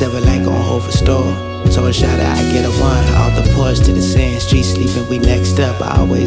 Seven like on Hova store. Told Shawty I get a one. Off the porch to the sand, street sleeping, we next up. I always